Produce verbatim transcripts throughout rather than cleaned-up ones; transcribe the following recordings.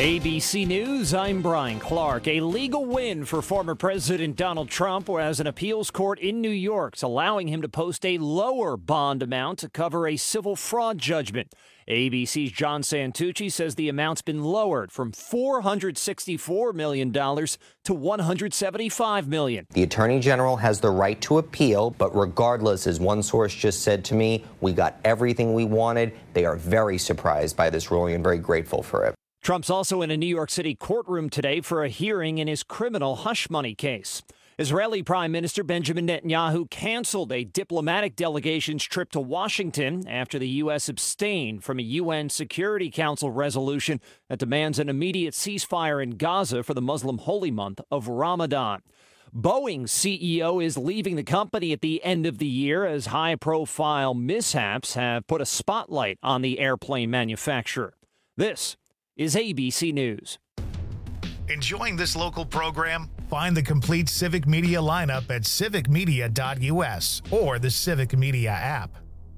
A B C News, I'm Brian Clark. A legal win for former President Donald Trump, as an appeals court in New York is allowing him to post a lower bond amount to cover a civil fraud judgment. A B C's John Santucci says the amount's been lowered from four hundred sixty-four million dollars to one hundred seventy-five million dollars. The Attorney General has the right to appeal, but regardless, as one source just said to me, we got everything we wanted. They are very surprised by this ruling and very grateful for it. Trump's also in a New York City courtroom today for a hearing in his criminal hush money case. Israeli Prime Minister Benjamin Netanyahu canceled a diplomatic delegation's trip to Washington after the U S abstained from a U N Security Council resolution that demands an immediate ceasefire in Gaza for the Muslim holy month of Ramadan. Boeing's C E O is leaving the company at the end of the year as high-profile mishaps have put a spotlight on the airplane manufacturer. This is A B C News. Enjoying this local program? Find the complete Civic Media lineup at civic media dot u s or the Civic Media app.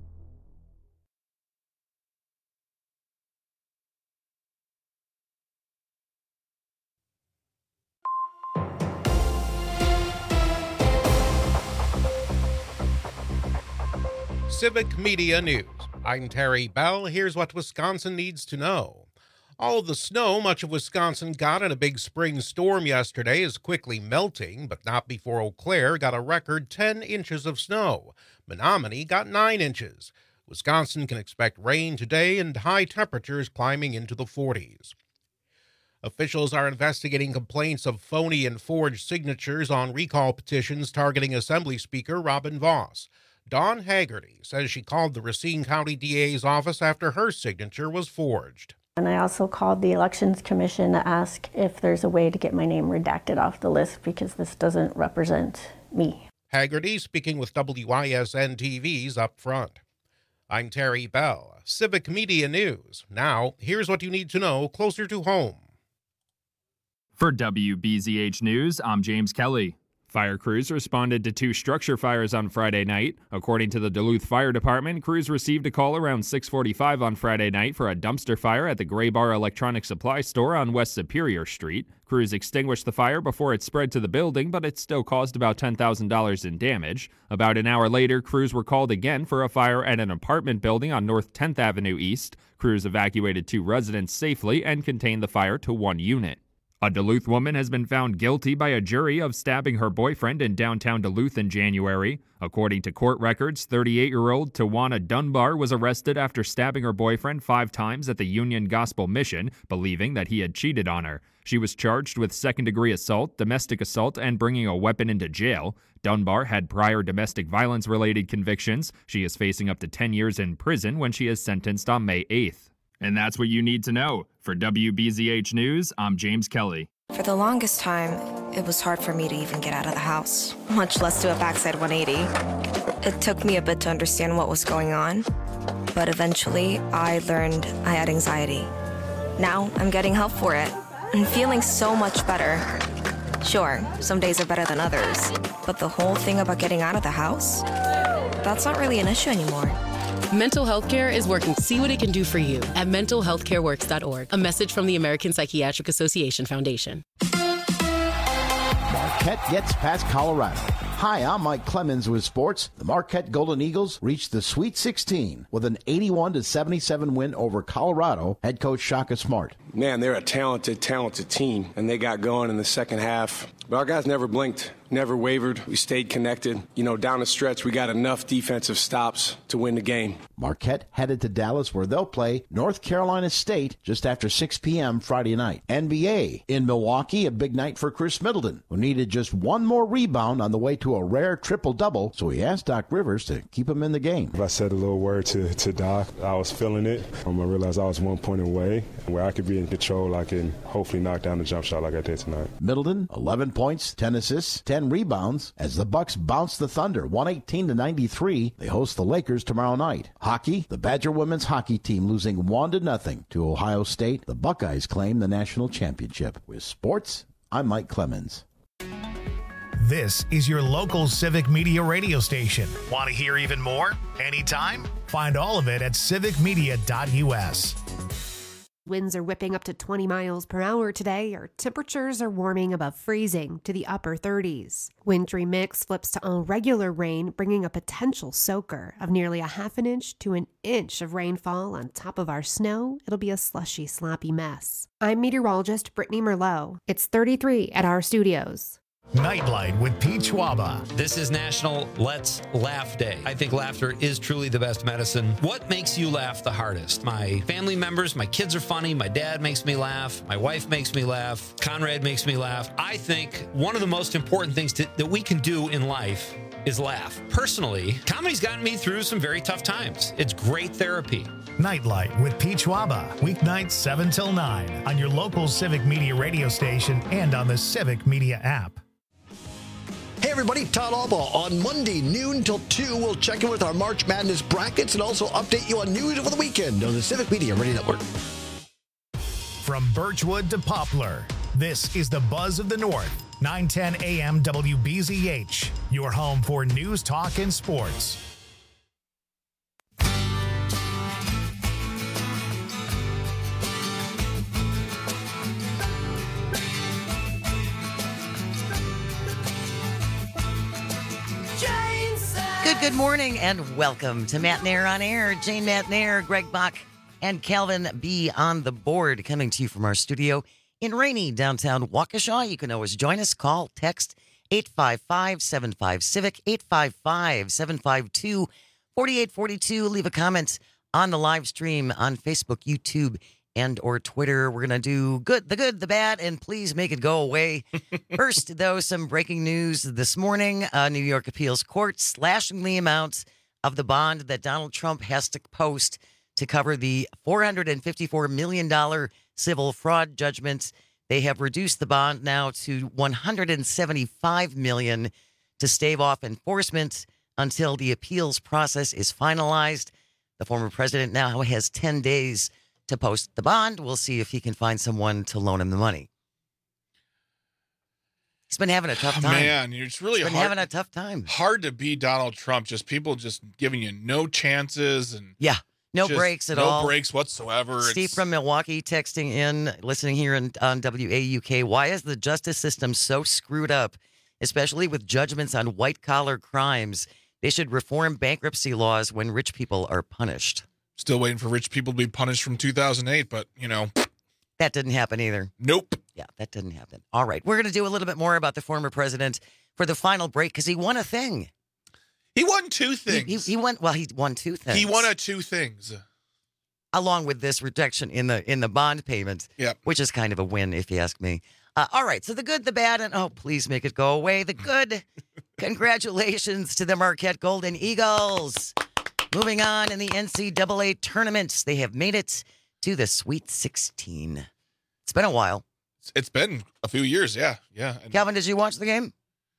Civic Media News. I'm Terry Bell. Here's what Wisconsin needs to know. All of the snow much of Wisconsin got in a big spring storm yesterday is quickly melting, but not before Eau Claire got a record ten inches of snow. Menominee got nine inches. Wisconsin can expect rain today and high temperatures climbing into the forties. Officials are investigating complaints of phony and forged signatures on recall petitions targeting Assembly Speaker Robin Vos. Dawn Haggerty says she called the Racine County D A's office after her signature was forged. And I also called the Elections Commission to ask if there's a way to get my name redacted off the list because this doesn't represent me. Haggerty speaking with W I S N T V's Up Front. I'm Terry Bell, Civic Media News. Now, here's what you need to know closer to home. For W B Z H News, I'm James Kelly. Fire crews responded to two structure fires on Friday night. According to the Duluth Fire Department, crews received a call around six forty-five on Friday night for a dumpster fire at the Gray Bar Electronic Supply Store on West Superior Street. Crews extinguished the fire before it spread to the building, but it still caused about ten thousand dollars in damage. About an hour later, crews were called again for a fire at an apartment building on North tenth Avenue East. Crews evacuated two residents safely and contained the fire to one unit. A Duluth woman has been found guilty by a jury of stabbing her boyfriend in downtown Duluth in January. According to court records, thirty-eight-year-old Tawana Dunbar was arrested after stabbing her boyfriend five times at the Union Gospel Mission, believing that he had cheated on her. She was charged with second-degree assault, domestic assault, and bringing a weapon into jail. Dunbar had prior domestic violence-related convictions. She is facing up to ten years in prison when she is sentenced on May eighth. And that's what you need to know. For W B Z H News, I'm James Kelly. For the longest time, it was hard for me to even get out of the house, much less do a backside one eighty. It took me a bit to understand what was going on, but eventually I learned I had anxiety. Now I'm getting help for it and feeling so much better. Sure, some days are better than others, but the whole thing about getting out of the house, that's not really an issue anymore. Mental health care is working to see what it can do for you at mental health care works dot org. A message from the American Psychiatric Association Foundation. Marquette gets past Colorado. Hi, I'm Mike Clemens with sports. The Marquette Golden Eagles reached the Sweet sixteen with an eighty-one to seventy-seven win over Colorado. Head coach Shaka Smart. Man, they're a talented, talented team, and they got going in the second half. But our guys never blinked, never wavered. We stayed connected. You know, down the stretch, we got enough defensive stops to win the game. Marquette headed to Dallas, where they'll play North Carolina State just after six p.m. Friday night. N B A in Milwaukee, a big night for Chris Middleton, who needed just one more rebound on the way to a rare triple-double, so he asked Doc Rivers to keep him in the game. I said a little word to, to Doc. I was feeling it. Um, I realized I was one point away. Where I could be in control, I can hopefully knock down the jump shot like I did tonight. Middleton, eleven points, ten assists, ten rebounds, as the Bucks bounce the Thunder one eighteen to ninety-three. They host the Lakers tomorrow night. Hockey, the Badger women's hockey team losing one to nothing to Ohio State. The Buckeyes claim the national championship. With sports, I'm Mike Clemens. This is your local Civic Media radio station. Want to hear even more? Anytime? Find all of it at civic media dot u s. Winds are whipping up to twenty miles per hour today. Our temperatures are warming above freezing to the upper thirties. Wintry mix flips to all regular rain, bringing a potential soaker of nearly a half an inch to an inch of rainfall on top of our snow. It'll be a slushy, sloppy mess. I'm meteorologist Brittany Merlot. It's thirty-three at our studios. Nightlight with Pete Schwaba. This is National Let's Laugh Day. I think laughter is truly the best medicine. What makes you laugh the hardest? My family members, my kids are funny, my dad makes me laugh, my wife makes me laugh, Conrad makes me laugh. I think one of the most important things to, that we can do in life is laugh. Personally, comedy's gotten me through some very tough times. It's great therapy. Nightlight with Pete Schwaba, weeknights seven till nine on your local Civic Media radio station and on the Civic Media app. Hey everybody, Todd Alba. On Monday, noon till two, we'll check in with our March Madness brackets and also update you on news over the weekend on the Civic Media Radio Network. From Birchwood to Poplar, this is the Buzz of the North, nine ten A M W B Z H, your home for news, talk, and sports. Good, good morning, and welcome to Matt Nair on Air. Jane Matt Nair, Greg Bach, and Calvin B. on the board, coming to you from our studio in rainy downtown Waukesha. You can always join us. Call, text eight five five, seven five, CIVIC, eight five five, seven five two, four eight four two. Leave a comment on the live stream on Facebook, YouTube, and or Twitter. We're going to do good, the good, the bad, and please make it go away. First, though, some breaking news this morning. Uh, New York Appeals Court slashing the amount of the bond that Donald Trump has to post to cover the four hundred fifty-four million dollars civil fraud judgment. They have reduced the bond now to one hundred seventy-five million dollars to stave off enforcement until the appeals process is finalized. The former president now has ten days to post the bond. We'll see if he can find someone to loan him the money. He's been having a tough time. Man, it's really He's been hard, having a tough time. Hard to beat Donald Trump. Just people just giving you no chances and yeah, no just breaks at no all. No breaks whatsoever. Steve it's, from Milwaukee texting in, listening here in, on W A U K. Why is the justice system so screwed up, especially with judgments on white-collar crimes? They should reform bankruptcy laws when rich people are punished. Still waiting for rich people to be punished from two thousand eight, but, you know. That didn't happen either. Nope. Yeah, that didn't happen. All right. We're going to do a little bit more about the former president for the final break because he won a thing. He won two things. He, he, he won, well, he won two things. He won a two things. Along with this reduction in the in the bond payment, yep. Which is kind of a win, if you ask me. Uh, all right. So the good, the bad, and oh, please make it go away. The good, congratulations to the Marquette Golden Eagles. Moving on in the N C double A tournament, they have made it to the Sweet sixteen. It's been a while. It's been a few years, yeah, yeah. Calvin, did you watch the game?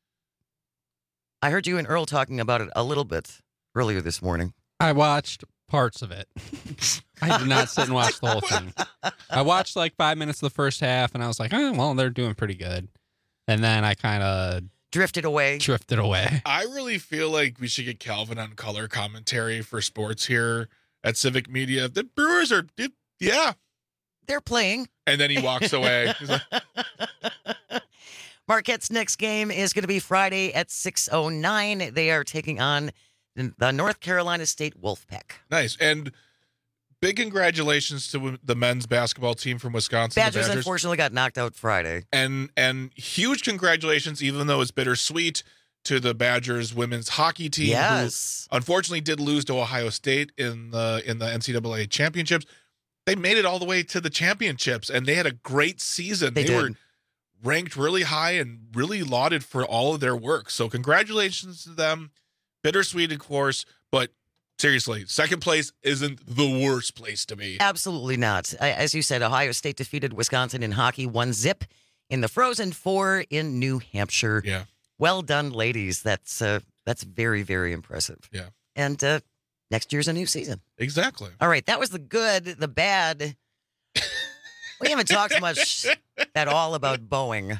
I heard you and Earl talking about it a little bit earlier this morning. I watched parts of it. I did not sit and watch the whole thing. I watched like five minutes of the first half, and I was like, oh, well, they're doing pretty good. And then I kind of... Drifted away. Drifted away. I really feel like we should get Calvin on color commentary for sports here at Civic Media. The Brewers are, yeah. They're playing. And then he walks away. He's like, Marquette's next game is going to be Friday at six oh nine. They are taking on the North Carolina State Wolfpack. Nice. And big congratulations to the men's basketball team from Wisconsin. Badgers, Badgers unfortunately got knocked out Friday. And and huge congratulations, even though it's bittersweet, to the Badgers women's hockey team. Yes. Who unfortunately did lose to Ohio State in the in the N C double A championships. They made it all the way to the championships, and they had a great season. They, they did. were ranked really high and really lauded for all of their work. So congratulations to them. Bittersweet, of course, but seriously, second place isn't the worst place to be. Absolutely not. As you said, Ohio State defeated Wisconsin in hockey, one zip in the Frozen Four in New Hampshire. Yeah. Well done, ladies. That's uh, that's very, very impressive. Yeah. And uh, next year's a new season. Exactly. All right. That was the good. The bad. We haven't talked much at all about Boeing.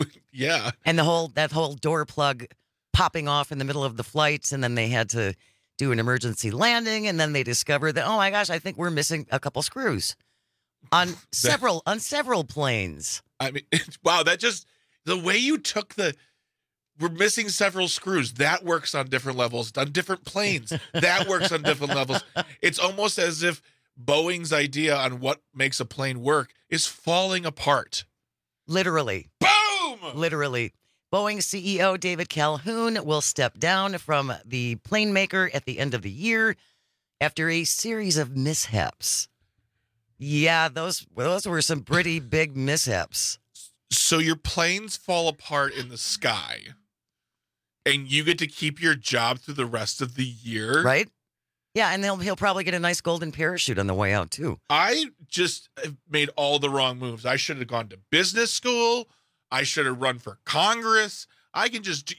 Yeah. And the whole that whole door plug popping off in the middle of the flight, and then they had to do an emergency landing, and then they discover that, oh my gosh, I think we're missing a couple screws on several on several planes. I mean, wow, that just the way you took the we're missing several screws. That works on different levels, on different planes. That works on different levels. It's almost as if Boeing's idea on what makes a plane work is falling apart. Literally. Boom! Literally. Boeing C E O David Calhoun will step down from the plane maker at the end of the year after a series of mishaps. Yeah, those those were some pretty big mishaps. So your planes fall apart in the sky, and you get to keep your job through the rest of the year? Right? Yeah, and he'll, he'll probably get a nice golden parachute on the way out, too. I just made all the wrong moves. I should have gone to business school. I should have run for Congress. I can just...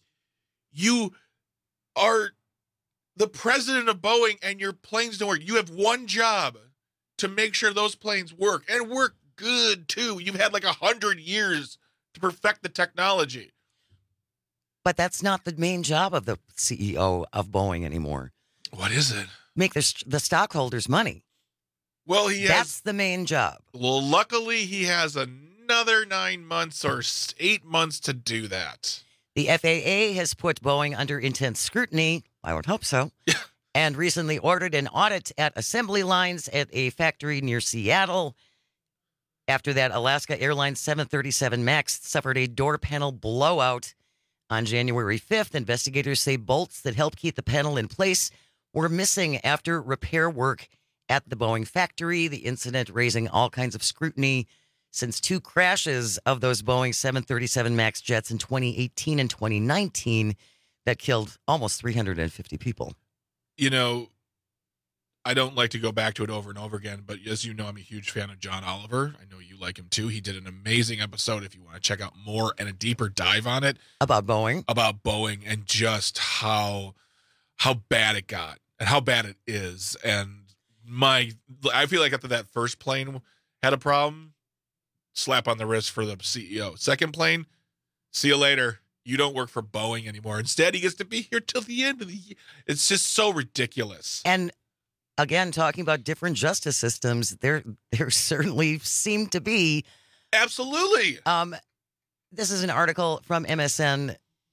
You are the president of Boeing, and your planes don't work. You have one job to make sure those planes work, and work good, too. You've had like a hundred years to perfect the technology. But that's not the main job of the C E O of Boeing anymore. What is it? Make the, the stockholders money. Well, he has... That's the main job. Well, luckily, he has another nine months or eight months to do that. The F A A has put Boeing under intense scrutiny. I would hope so. And recently ordered an audit at assembly lines at a factory near Seattle. After that, Alaska Airlines seven thirty-seven MAX suffered a door panel blowout on January fifth. Investigators say bolts that help keep the panel in place were missing after repair work at the Boeing factory. The incident raising all kinds of scrutiny since two crashes of those Boeing seven thirty-seven MAX jets in twenty eighteen and twenty nineteen that killed almost three hundred fifty people. You know, I don't like to go back to it over and over again, but as you know, I'm a huge fan of John Oliver. I know you like him too. He did an amazing episode if you want to check out more and a deeper dive on it. About Boeing? About Boeing and just how how bad it got and how bad it is. And my, I feel like after that first plane had a problem, slap on the wrist for the C E O. Second plane, see you later. You don't work for Boeing anymore. Instead, he gets to be here till the end of the year. It's just so ridiculous. And again, talking about different justice systems, there there certainly seem to be. Absolutely. Um, this is an article from M S N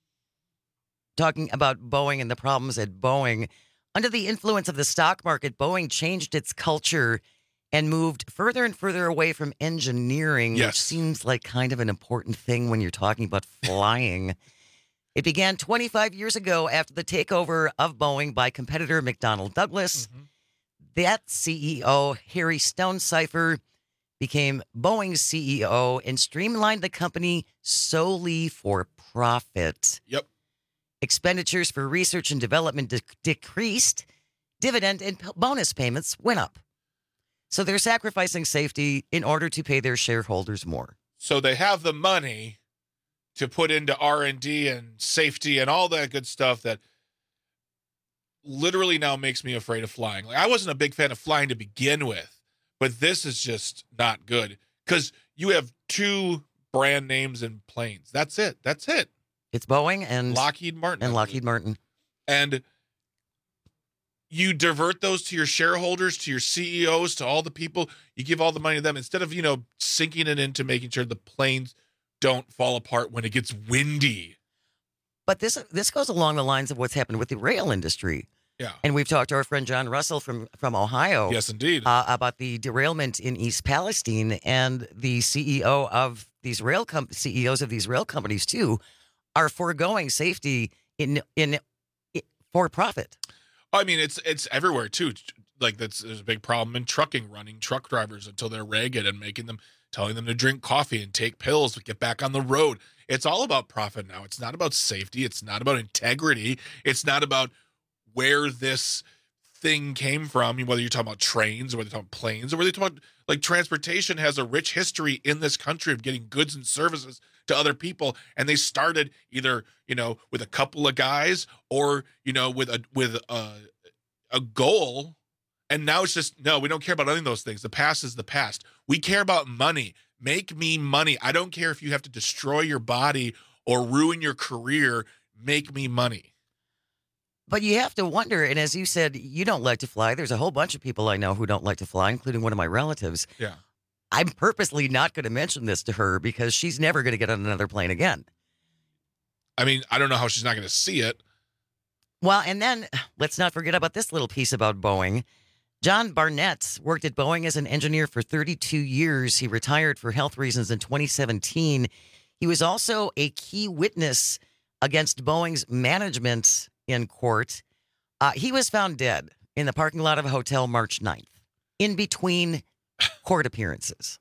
talking about Boeing and the problems at Boeing. Under the influence of the stock market, Boeing changed its culture and moved further and further away from engineering, yes. which seems like kind of an important thing when you're talking about flying. It began twenty-five years ago after the takeover of Boeing by competitor McDonnell Douglas. Mm-hmm. That C E O, Harry Stonecipher, became Boeing's C E O and streamlined the company solely for profit. Yep. Expenditures for research and development de- decreased. Dividend and p- bonus payments went up. So they're sacrificing safety in order to pay their shareholders more. So they have the money to put into R and D and safety and all that good stuff that literally now makes me afraid of flying. Like, I wasn't a big fan of flying to begin with, but this is just not good because you have two brand names in planes. That's it. That's it. It's Boeing and Lockheed Martin. And Lockheed Martin. And you divert those to your shareholders, to your C E Os, to all the people. You give all the money to them instead of, you know, sinking it into making sure the planes don't fall apart when it gets windy. But this this goes along the lines of what's happened with the rail industry. Yeah. And we've talked to our friend John Russell from, from Ohio. Yes, indeed. Uh, about the derailment in East Palestine, and the C E O of these rail com- C E Os of these rail companies too are foregoing safety in in, in for profit. I mean, it's it's everywhere too. Like that's there's a big problem in trucking, running truck drivers until they're ragged and making them, telling them to drink coffee and take pills to get back on the road. It's all about profit now. It's not about safety. It's not about integrity. It's not about where this thing came from, whether you're talking about trains or whether you're talking about planes or whether you're talking about, like, transportation has a rich history in this country of getting goods and services to other people. And they started either, you know, with a couple of guys or, you know, with a, with a, a goal. And now it's just, no, we don't care about any of those things. The past is the past. We care about money. Make me money. I don't care if you have to destroy your body or ruin your career. Make me money. But you have to wonder, and as you said, you don't like to fly. There's a whole bunch of people I know who don't like to fly, including one of my relatives. Yeah. I'm purposely not going to mention this to her because she's never going to get on another plane again. I mean, I don't know how she's not going to see it. Well, and then let's not forget about this little piece about Boeing. John Barnett worked at Boeing as an engineer for thirty-two years. He retired for health reasons in twenty seventeen. He was also a key witness against Boeing's management in court. Uh, he was found dead in the parking lot of a hotel March ninth, in between court appearances.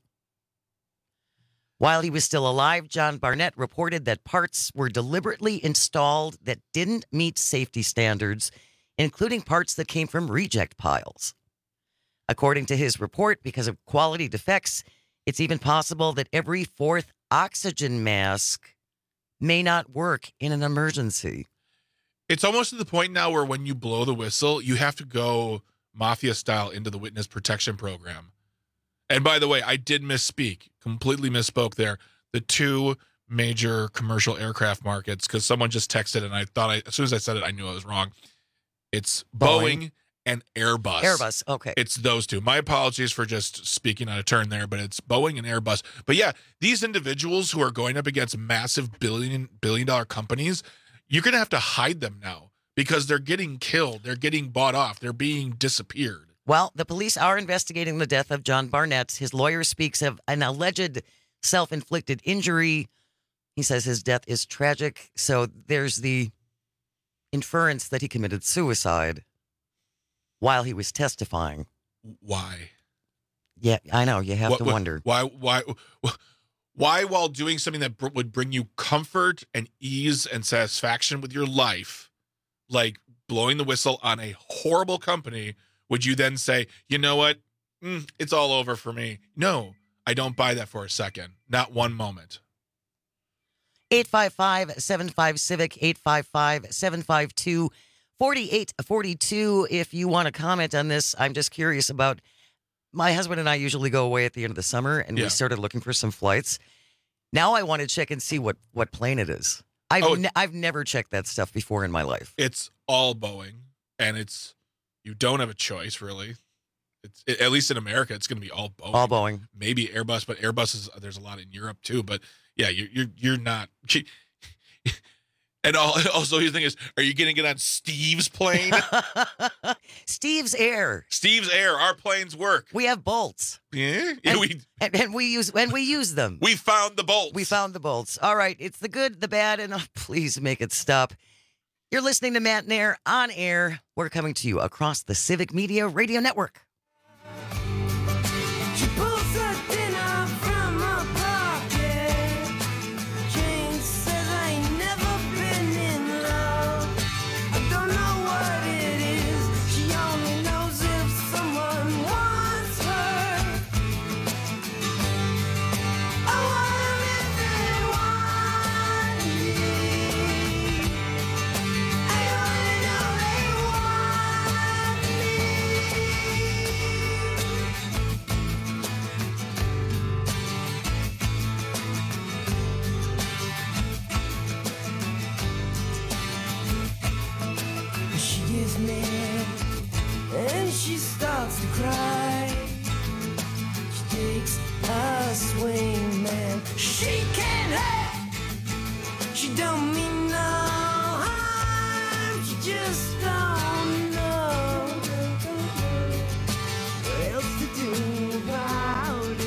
While he was still alive, John Barnett reported that parts were deliberately installed that didn't meet safety standards, including parts that came from reject piles. According to his report, because of quality defects, it's even possible that every fourth oxygen mask may not work in an emergency. It's almost to the point now where when you blow the whistle, you have to go mafia style into the witness protection program. And by the way, I did misspeak, completely misspoke there. The two major commercial aircraft markets, because someone just texted and I thought, I, as soon as I said it, I knew I was wrong. It's Boeing, Boeing and Airbus. Airbus, okay. It's those two. My apologies for just speaking on a turn there, but it's Boeing and Airbus. But yeah, these individuals who are going up against massive billion billion dollar companies, you're going to have to hide them now because they're getting killed. They're getting bought off. They're being disappeared. Well, the police are investigating the death of John Barnett. His lawyer speaks of an alleged self-inflicted injury. He says his death is tragic. So there's the inference that he committed suicide while he was testifying. Why? Yeah, I know. You have what, to what, wonder. Why, why, why, while doing something that br- would bring you comfort and ease and satisfaction with your life, like blowing the whistle on a horrible company, would you then say, you know what? Mm, it's all over for me. No, I don't buy that for a second. Not one moment. eight five five, seven five, CIVIC, eight five five, seven five two, four eight four two. If you want to comment on this, I'm just curious about, my husband and I usually go away at the end of the summer, and Yeah. we started looking for some flights. Now I want to check and see what, what plane it is. I've, Oh. ne- I've never checked that stuff before in my life. It's all Boeing, and it's you don't have a choice really. It's it, at least in America, it's going to be all Boeing. All Boeing. Maybe Airbus, but Airbus is there's a lot in Europe too. But yeah, you're you're you're not. And all, also, the thing is, are you going to get on Steve's plane? Steve's Air. Steve's Air. Our planes work. We have bolts. Yeah, yeah And, we and, and we use and we use them. we found the bolts. We found the bolts. All right. It's the good, the bad, and oh, please make it stop. You're listening to Matt and Air on air. We're coming to you across the Civic Media Radio Network. She pulls her dinner from her pocket. Jane says I ain't never been in love. I don't know what it is. She only knows if someone wants her. I wonder if they want me. I only know they want She gets mad and she starts to cry. She takes a swing, man. She can't help. She don't mean no harm. She just don't know what else to do about it.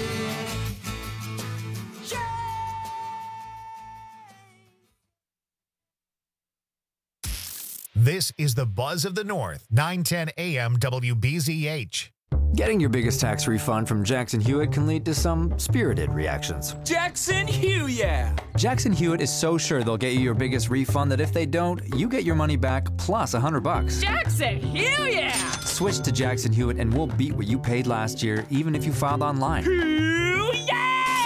This is the Buzz of the North, nine ten A M W B Z H. Getting your biggest tax refund from Jackson Hewitt can lead to some spirited reactions. Jackson Hewitt, yeah! Jackson Hewitt is so sure they'll get you your biggest refund that if they don't, you get your money back plus a hundred bucks. Jackson Hewitt, yeah! Switch to Jackson Hewitt and we'll beat what you paid last year, even if you filed online.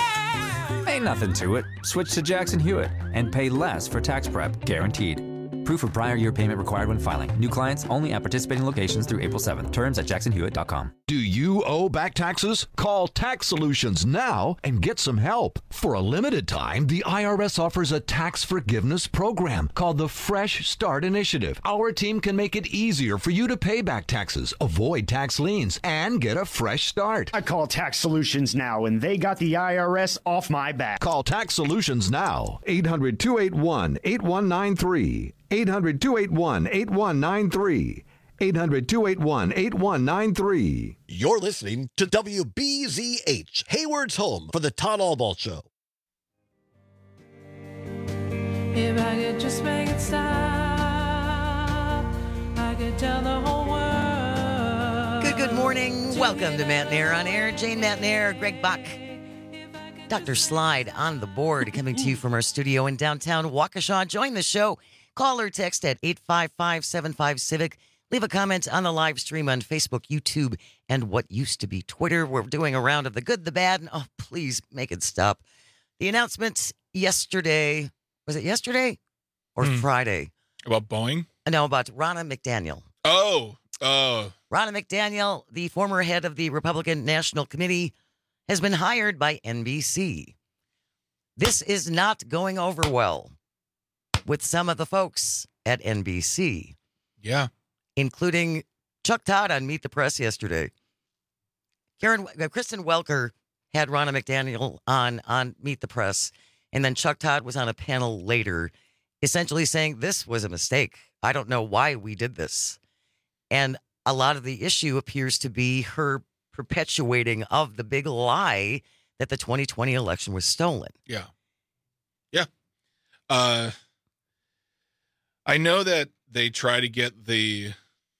Yeah! Ain't nothing to it. Switch to Jackson Hewitt and pay less for tax prep, guaranteed. Proof of prior year payment required when filing. New clients only at participating locations through April seventh. Terms at jackson hewitt dot com. Do you owe back taxes? Call Tax Solutions now and get some help. For a limited time, the I R S offers a tax forgiveness program called the Fresh Start Initiative. Our team can make it easier for you to pay back taxes, avoid tax liens, and get a fresh start. I call Tax Solutions now, and they got the I R S off my back. Call Tax Solutions now. eight hundred, two eight one, eight one nine three. eight hundred, two eight one, eight one nine three. eight hundred, two eight one, eight one nine three. You're listening to W B Z H, Hayward's home for the Todd Albaugh Show. If I could just make it stop, I could tell the whole world. Good, good morning. Welcome to Matt Nair on Air. Jane Matt Nair, Greg Buck, Doctor Slide on the board, coming to you from our studio in downtown Waukesha. Join the show. Call or text at eight five five, seven five, civic. Leave a comment on the live stream on Facebook, YouTube, and what used to be Twitter. We're doing a round of the good, the bad, and oh, please make it stop. The announcement yesterday, was it yesterday or Hmm. Friday? About Boeing? No, about Ronna McDaniel. Oh, oh. Ronna McDaniel, the former head of the Republican National Committee, has been hired by N B C. This is not going over well with some of the folks at N B C. Yeah. Including Chuck Todd on Meet the Press yesterday. Karen, uh, Kristen Welker had Ronna McDaniel on, on Meet the Press, and then Chuck Todd was on a panel later, essentially saying this was a mistake. I don't know why we did this. And a lot of the issue appears to be her perpetuating of the big lie that the twenty twenty election was stolen. Yeah. Yeah. Uh, I know that they try to get the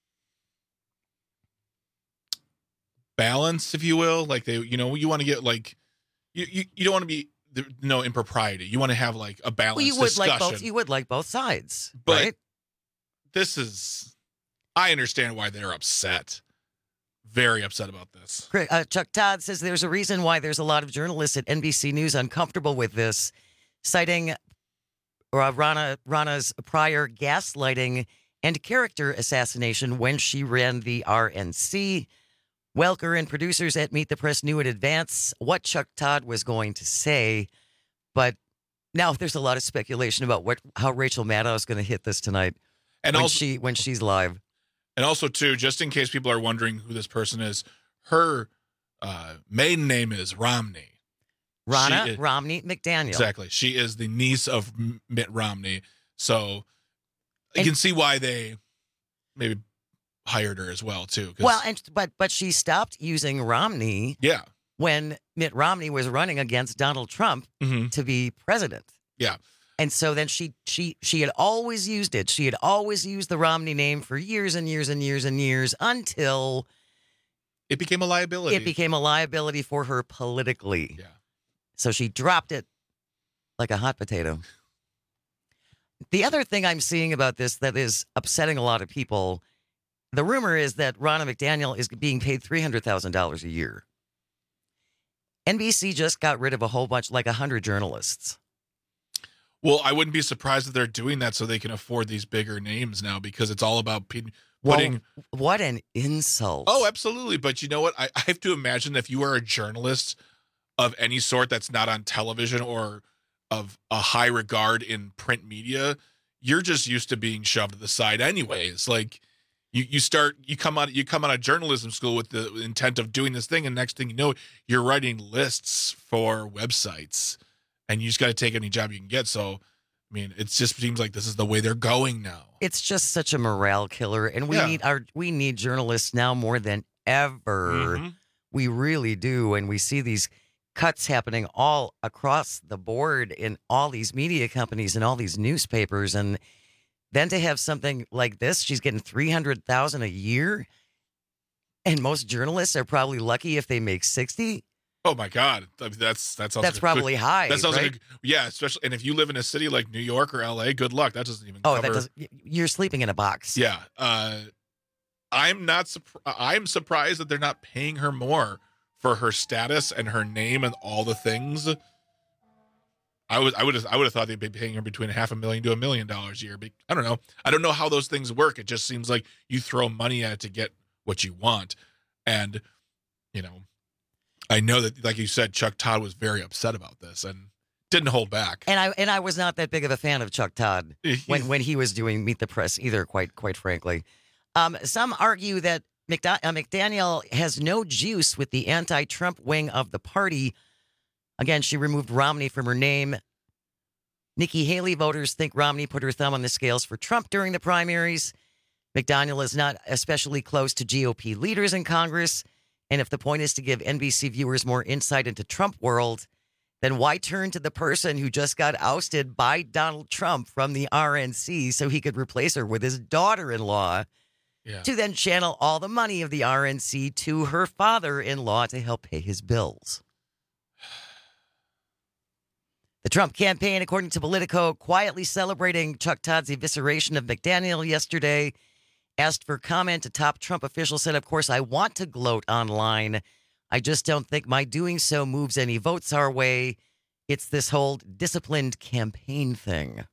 balance, if you will. Like they, you know, you want to get like, you, you, you don't want to be, no impropriety. You want to have like a balanced Well, you would discussion. like both. You would like both sides, But right? this is, I understand why they're upset. Very upset about this. Uh, Chuck Todd says there's a reason why there's a lot of journalists at N B C News uncomfortable with this, citing uh, Ronna, Ronna's prior gaslighting and character assassination when she ran the R N C. Welker and producers at Meet the Press knew in advance what Chuck Todd was going to say, but now there's a lot of speculation about what how Rachel Maddow is going to hit this tonight, And when also- she when she's live. And also, too, just in case people are wondering who this person is, her uh, maiden name is Romney. Ronna She is- Romney McDaniel. Exactly. She is the niece of M- Mitt Romney. So you And- can see why they maybe hired her as well, too. 'cause- Well, and but but she stopped using Romney yeah. when Mitt Romney was running against Donald Trump Mhm. to be president. Yeah. And so then she she she had always used it. She had always used the Romney name for years and years and years and years until it became a liability. It became a liability for her politically. Yeah. So she dropped it like a hot potato. The other thing I'm seeing about this that is upsetting a lot of people, the rumor is that Ronna McDaniel is being paid three hundred thousand dollars a year. N B C just got rid of a whole bunch, like one hundred journalists. Well, I wouldn't be surprised if they're doing that so they can afford these bigger names now because it's all about pe- putting. Well, what an insult. Oh, absolutely. But you know what? I, I have to imagine if you are a journalist of any sort that's not on television or of a high regard in print media, you're just used to being shoved to the side anyways. Like you, you start, you come out, you come out of journalism school with the intent of doing this thing. And next thing you know, you're writing lists for websites and you just got to take any job you can get. So, I mean, it just seems like this is the way they're going now. It's just such a morale killer, and we Yeah. need our we need journalists now more than ever. Mhm. We really do, and we see these cuts happening all across the board in all these media companies and all these newspapers, and then to have something like this, she's getting three hundred thousand a year, and most journalists are probably lucky if they make sixty. Oh my God, I mean, that's that sounds. That's like a probably good- high, That sounds right? like a, yeah, especially and if you live in a city like New York or L A, good luck. That doesn't even Oh, cover. that does. You're sleeping in a box. Yeah, uh, I'm not. Surpri- I'm surprised that they're not paying her more for her status and her name and all the things. I was I would have I would have thought they'd be paying her between half a million to a million dollars a year. But I don't know. I don't know how those things work. It just seems like you throw money at it to get what you want. And, you know, I know that, like you said, Chuck Todd was very upset about this and didn't hold back. And I and I was not that big of a fan of Chuck Todd when, when he was doing Meet the Press either, quite quite frankly. Um, some argue that McDo- uh, McDaniel has no juice with the anti-Trump wing of the party. Again, she removed Romney from her name. Nikki Haley voters think Romney put her thumb on the scales for Trump during the primaries. McDaniel is not especially close to G O P leaders in Congress. And if the point is to give N B C viewers more insight into Trump world, then why turn to the person who just got ousted by Donald Trump from the R N C so he could replace her with his daughter-in-law Yeah. to then channel all the money of the R N C to her father-in-law to help pay his bills? The Trump campaign, according to Politico, quietly celebrating Chuck Todd's evisceration of McDaniel yesterday, asked for comment. A top Trump official said, of course, I want to gloat online. I just don't think my doing so moves any votes our way. It's this whole disciplined campaign thing.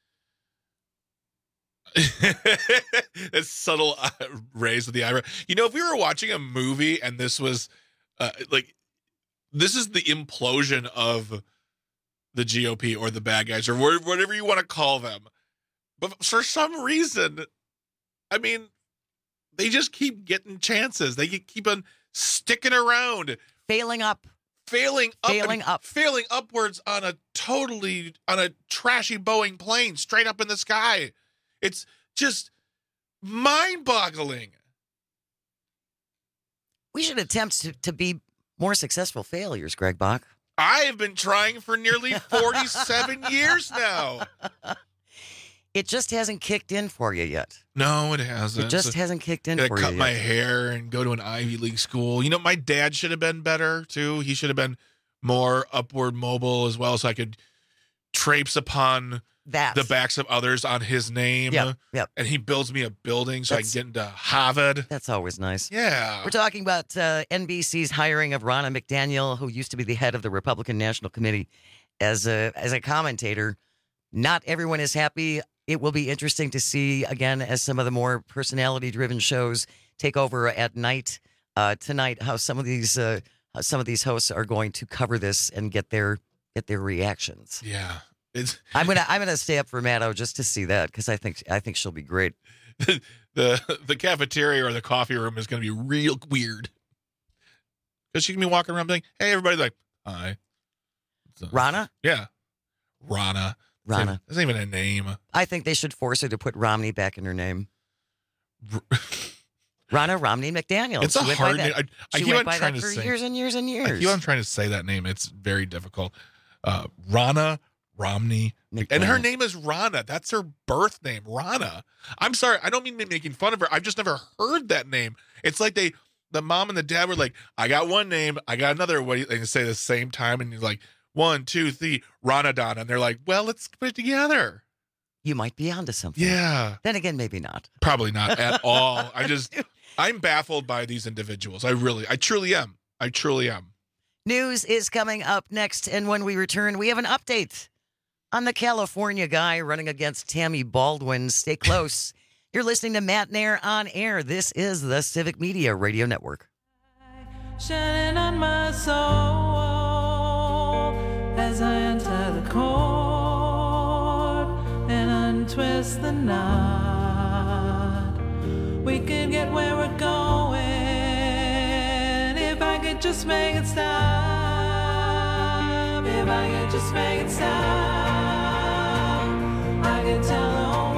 A subtle uh, raise of the eyebrow. You know, if we were watching a movie and this was uh, like, this is the implosion of the G O P or the bad guys or whatever you want to call them. But for some reason, I mean, they just keep getting chances. They keep on sticking around. Failing up. Failing up. Failing I mean, up. Failing upwards on a totally, on a trashy Boeing plane straight up in the sky. It's just mind-boggling. We should attempt to, to be more successful failures, Greg Bach. I have been trying for nearly forty-seven years now. It just hasn't kicked in for you yet. No, it hasn't. It just hasn't kicked in Gotta for cut you my yet. hair and go to an Ivy League school. You know, my dad should have been better, too. He should have been more upward mobile as well, so I could traipse upon that. the backs of others on his name. Yep, yep. And he builds me a building so That's- I can get into Harvard. That's always nice. Yeah. We're talking about uh, N B C's hiring of Ronna McDaniel, who used to be the head of the Republican National Committee, as a as a commentator. Not everyone is happy. It will be interesting to see, again, as some of the more personality-driven shows take over at night uh, tonight, how some of these uh, how some of these hosts are going to cover this and get their get their reactions. Yeah. It's I'm gonna I'm gonna stay up for Maddo just to see that because I think I think she'll be great. the the cafeteria or the coffee room is going to be real weird. Because she can be walking around being, hey, everybody's like, hi. So, Ronna? Yeah. Ronna. Ronna. It's not even a name. I think they should force her to put Romney back in her name. Ronna Romney McDaniel. It's a She went by hard that. name. I, I She keep went on by trying that to for say years and years and I years. keep on trying to say that name. It's very difficult. Uh, Ronna Romney. And her McDaniel. name is Ronna. That's her birth name, Ronna. I'm sorry. I don't mean me making fun of her. I've just never heard that name. It's like they, the mom and the dad were like, I got one name. I got another. What do you, they say at the same time. And you're like, one, two, three, Ronadon. And they're like, well, let's put it together. You might be onto something. Yeah. Then again, maybe not. Probably not at all. I just, I'm baffled by these individuals. I really, I truly am. I truly am. News is coming up next, and when we return, we have an update on the California guy running against Tammy Baldwin. Stay close. You're listening to Matt Nair on air. This is the Civic Media Radio Network. Shining on my soul as I enter the court and untwist the knot. We could get where we're going if I could just make it stop. If I could just make it stop, I could tell the whole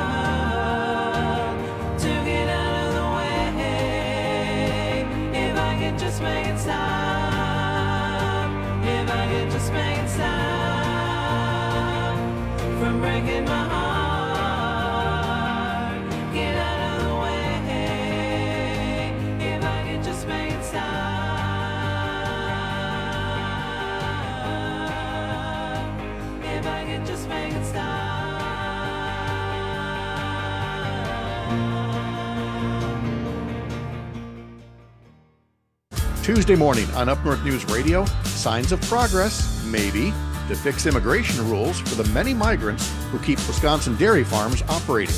world to get out of the way. If I could just make it stop, if I could just make it stop from breaking my heart, get out of the way. If I could just make it stop, if I could just make it stop. Tuesday morning on Up North News Radio, signs of progress, maybe. to fix immigration rules for the many migrants who keep Wisconsin dairy farms operating.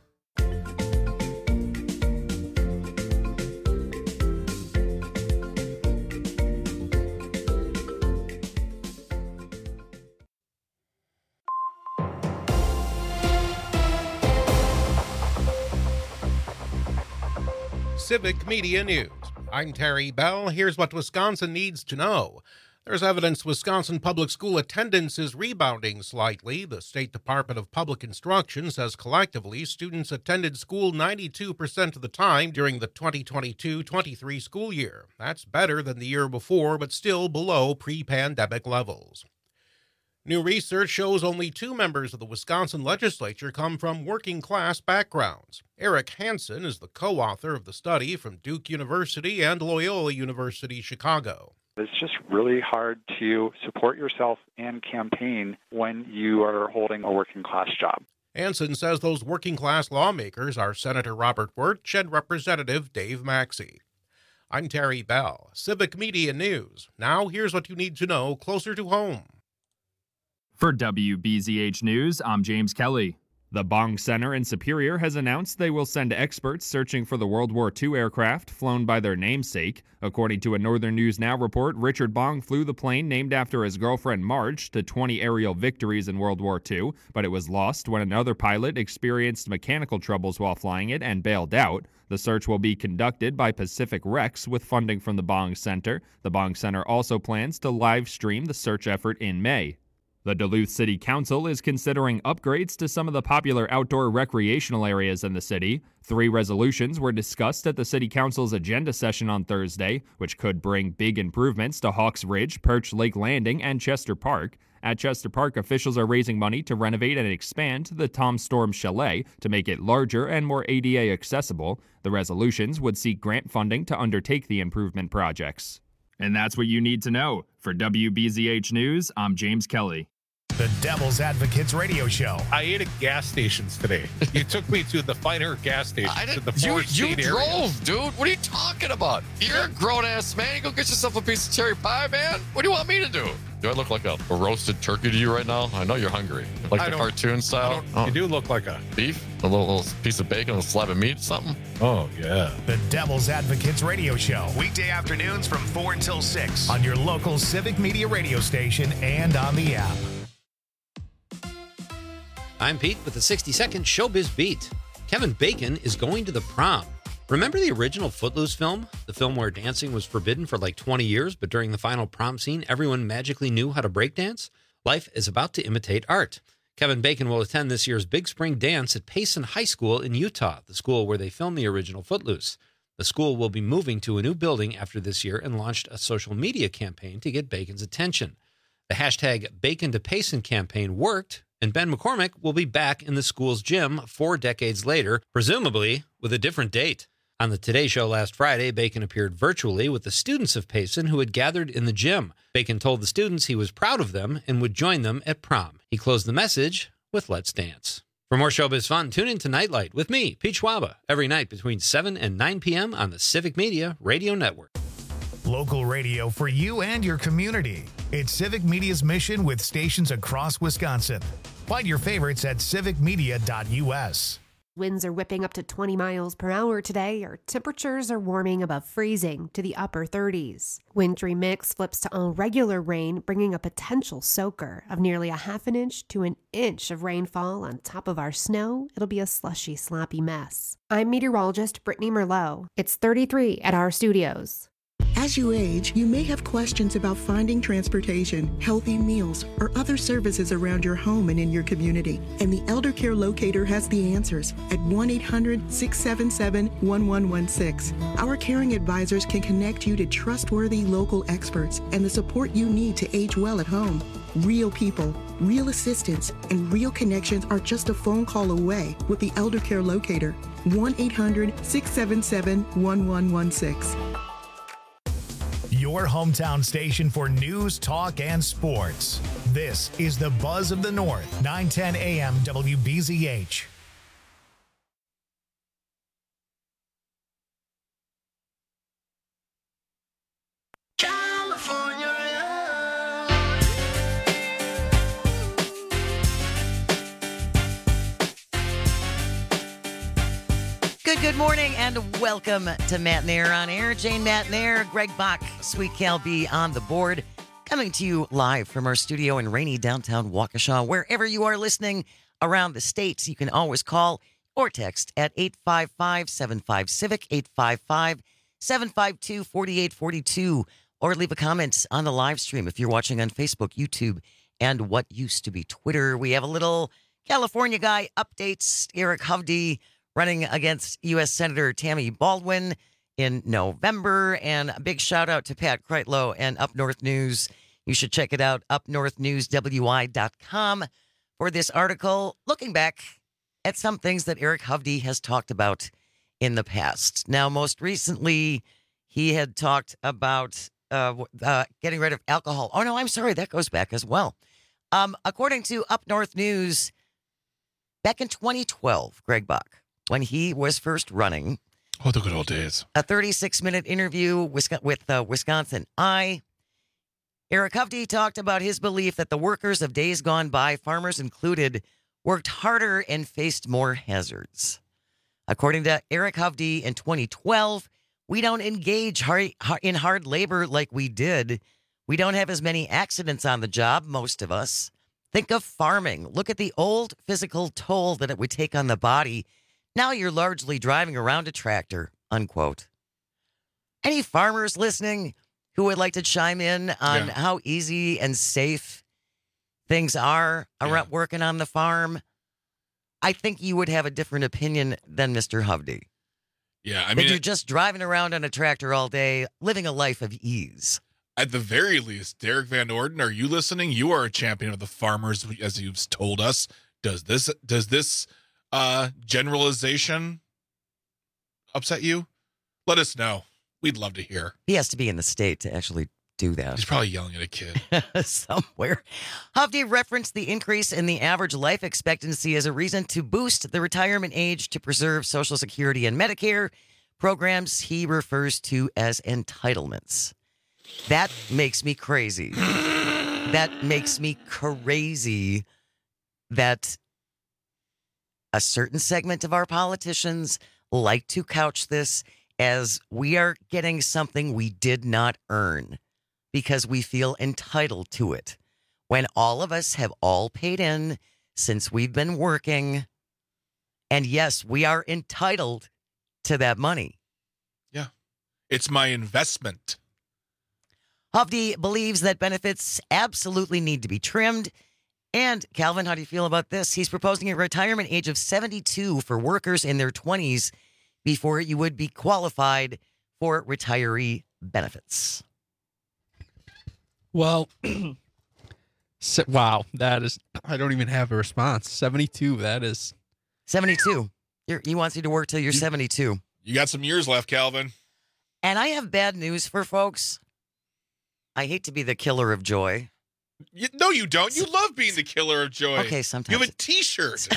Civic Media News. I'm Terry Bell. Here's what Wisconsin needs to know. There's evidence Wisconsin public school attendance is rebounding slightly. The State Department of Public Instruction says collectively students attended school ninety-two percent of the time during the twenty twenty-two twenty-three school year. That's better than the year before, but still below pre-pandemic levels. New research shows only two members of the Wisconsin legislature come from working-class backgrounds. Eric Hansen is the co-author of the study from Duke University and Loyola University Chicago. It's just really hard to support yourself and campaign when you are holding a working-class job. Hansen says those working-class lawmakers are Senator Robert Wirtsch and Representative Dave Maxey. I'm Terry Bell, Civic Media News. Now here's what you need to know closer to home. For W B Z H News, I'm James Kelly. The Bong Center in Superior has announced they will send experts searching for the World War Two aircraft flown by their namesake. According to a Northern News Now report, Richard Bong flew the plane named after his girlfriend Marge to twenty aerial victories in World War Two, but it was lost when another pilot experienced mechanical troubles while flying it and bailed out. The search will be conducted by Pacific Rex with funding from the Bong Center. The Bong Center also plans to live stream the search effort in May. The Duluth City Council is considering upgrades to some of the popular outdoor recreational areas in the city. Three resolutions were discussed at the City Council's agenda session on Thursday, which could bring big improvements to Hawks Ridge, Perch Lake Landing, and Chester Park. At Chester Park, officials are raising money to renovate and expand the Tom Storm Chalet to make it larger and more A D A accessible. The resolutions would seek grant funding to undertake the improvement projects. And that's what you need to know. For W B Z H News, I'm James Kelly. The Devil's Advocates radio show. I ate at gas stations today. You took me to the finer gas station. I to the didn't, you Forest you State drove, area. dude. What are you talking about? You're a grown-ass man. You go get yourself a piece of cherry pie, man. What do you want me to do? Do I look like a, a roasted turkey to you right now? I know you're hungry. Like I the don't- cartoon style? You do look like a beef? A little, little piece of bacon, a slab of meat, something? Oh, yeah. The Devil's Advocates radio show. Weekday afternoons from four until six on your local Civic Media radio station and on the app. I'm Pete with the sixty second Showbiz Beat. Kevin Bacon is going to the prom. Remember the original Footloose film? The film where dancing was forbidden for like twenty years, but during the final prom scene, everyone magically knew how to breakdance? Life is about to imitate art. Kevin Bacon will attend this year's Big Spring Dance at Payson High School in Utah, the school where they filmed the original Footloose. The school will be moving to a new building after this year and launched a social media campaign to get Bacon's attention. The hashtag Bacon to Payson campaign worked, and Ben McCormick will be back in the school's gym four decades later, presumably with a different date. On the Today Show last Friday, Bacon appeared virtually with the students of Payson who had gathered in the gym. Bacon told the students he was proud of them and would join them at prom. He closed the message with Let's Dance. For more showbiz fun, tune in to Nightlight with me, Pete Schwaba, every night between seven and nine p.m. on the Civic Media Radio Network. Local radio for you and your community. It's Civic Media's mission with stations across Wisconsin. Find your favorites at civic media dot u s. Winds are whipping up to twenty miles per hour today. Our temperatures are warming above freezing to the upper thirties. Wintry mix flips to all regular rain, bringing a potential soaker of nearly a half an inch to an inch of rainfall on top of our snow. It'll be a slushy, sloppy mess. I'm meteorologist Brittany Merlot. It's thirty-three at our studios. As you age, you may have questions about finding transportation, healthy meals, or other services around your home and in your community. And the Elder Care Locator has the answers at one eight hundred, six seven seven, one one one six. Our caring advisors can connect you to trustworthy local experts and the support you need to age well at home. Real people, real assistance, and real connections are just a phone call away with the Elder Care Locator. one eight hundred, six seven seven, one one one six. Your hometown station for news, talk, and sports. This is the Buzz of the North, nine ten a m W B Z H. Good, good morning, and welcome to Matt Nair on Air. Jane Matt Nair, Greg Bach, Sweet Cal B on the board, coming to you live from our studio in rainy downtown Waukesha. Wherever you are listening around the states, you can always call or text at eight five five, seven five, civic, eight five five, seven five two, four eight four two, or leave a comment on the live stream if you're watching on Facebook, YouTube, and what used to be Twitter. We have a little California guy updates. Eric Hovde running against U S Senator Tammy Baldwin in November. And a big shout out to Pat Kreitlow and Up North News. You should check it out, up north news w i dot com, for this article looking back at some things that Eric Hovde has talked about in the past. Now, most recently, he had talked about uh, uh, getting rid of alcohol. Oh, no, I'm sorry. That goes back as well. Um, according to Up North News, back in twenty twelve, Greg Bach, when he was first running. Oh, the good old days. A thirty-six minute interview with uh, Wisconsin Eye. Eric Hovde talked about his belief that the workers of days gone by, farmers included, worked harder and faced more hazards. According to Eric Hovde in twenty twelve, we don't engage hard, in hard labor like we did. We don't have as many accidents on the job, most of us. Think of farming. Look at the old physical toll that it would take on the body. Now you're largely driving around a tractor, unquote. Any farmers listening who would like to chime in on Yeah. how easy and safe things are around working on the farm? I think you would have a different opinion than Mister Hovde. Yeah, I That mean, you're it- just driving around on a tractor all day, living a life of ease. at the very least, Derek Van Orden, are you listening? You are a champion of the farmers, as you've told us. Does this does this uh, generalization upset you? Let us know. We'd love to hear. He has to be in the state to actually do that. He's probably yelling at a kid. Somewhere. Hovde referenced the increase in the average life expectancy as a reason to boost the retirement age to preserve Social Security and Medicare programs he refers to as entitlements. That makes me crazy. That makes me crazy that a certain segment of our politicians like to couch this as we are getting something we did not earn because we feel entitled to it, when all of us have all paid in since we've been working. And yes, we are entitled to that money. Yeah. It's my investment. Hovde believes that benefits absolutely need to be trimmed. And Calvin, how do you feel about this? He's proposing a retirement age of seventy-two for workers in their twenties before you would be qualified for retiree benefits. Well, se- wow, that is, I don't even have a response. seventy-two, that is. seventy-two. You're, he wants you to work till you're seventy-two. You got some years left, Calvin. And I have bad news for folks. I hate to be the killer of joy. You, no, you don't. You love being the killer of joy. Okay, sometimes. You have a T-shirt.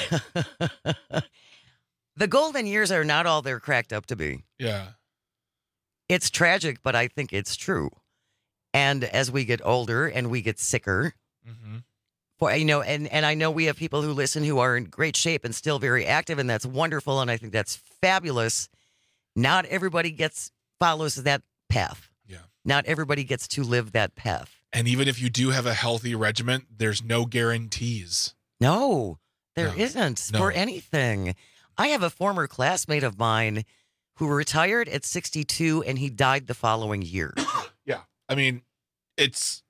The golden years are not all they're cracked up to be. Yeah. It's tragic, but I think it's true. And as we get older and we get sicker, mm-hmm. for you know, and, and I know we have people who listen who are in great shape and still very active, and that's wonderful, and I think that's fabulous. Not everybody gets follows that path. Yeah. Not everybody gets to live that path. And even if you do have a healthy regiment, there's no guarantees. No, there No. isn't No. for anything. I have a former classmate of mine who retired at sixty-two and he died the following year. Yeah. I mean, it's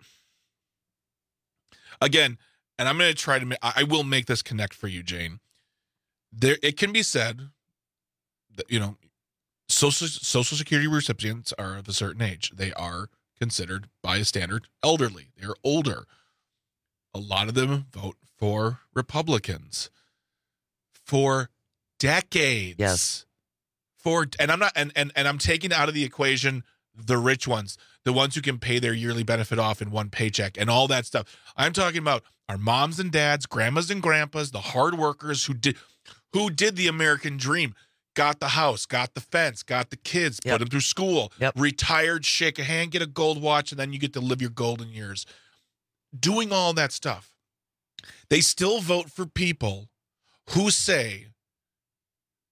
again, and I'm going to try to ma- I I will make this connect for you, Jane. There it can be said that, you know, social social security recipients are of a certain age. They are considered by a standard elderly. They're older. A lot of them vote for Republicans for decades. Yes. For and I'm not and, and and I'm taking out of the equation the rich ones, the ones who can pay their yearly benefit off in one paycheck and all that stuff. I'm talking about our moms and dads, grandmas and grandpas, the hard workers who did who did the American dream. Got the house, got the fence, got the kids, Yep. put them through school, Yep. retired, shake a hand, get a gold watch, and then you get to live your golden years. Doing all that stuff. They still vote for people who say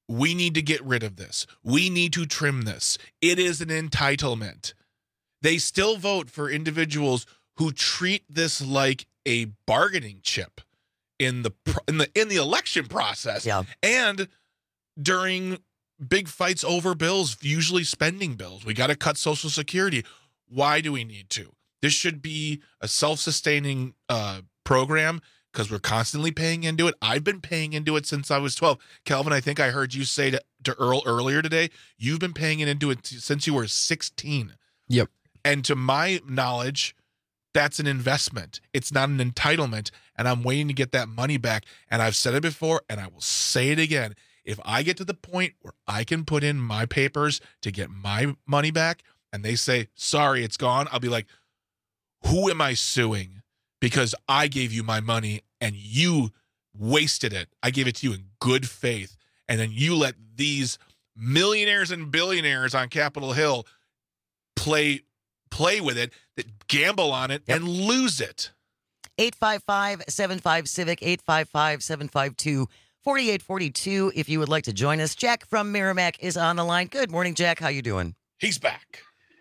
we need to get rid of this. We need to trim this. It is an entitlement. They still vote for individuals who treat this like a bargaining chip in the in the in the election process. Yeah. And during big fights over bills, usually spending bills. We got to cut Social Security. Why do we need to? This should be a self-sustaining uh, program because we're constantly paying into it. I've been paying into it since I was twelve. Calvin, I think I heard you say to, to Earl earlier today, you've been paying it into it t- since you were sixteen. Yep. And to my knowledge, that's an investment. It's not an entitlement, and I'm waiting to get that money back. And I've said it before, and I will say it again. If I get to the point where I can put in my papers to get my money back, and they say, sorry, it's gone, I'll be like, who am I suing? Because I gave you my money, and you wasted it. I gave it to you in good faith, and then you let these millionaires and billionaires on Capitol Hill play play with it, that gamble on it, yep. and lose it. eight five five, seven five, CIVIC, eight five five, seven five two, four eight four two if you would like to join us. Jack from Merrimack is on the line. Good morning, Jack. How you doing? He's back.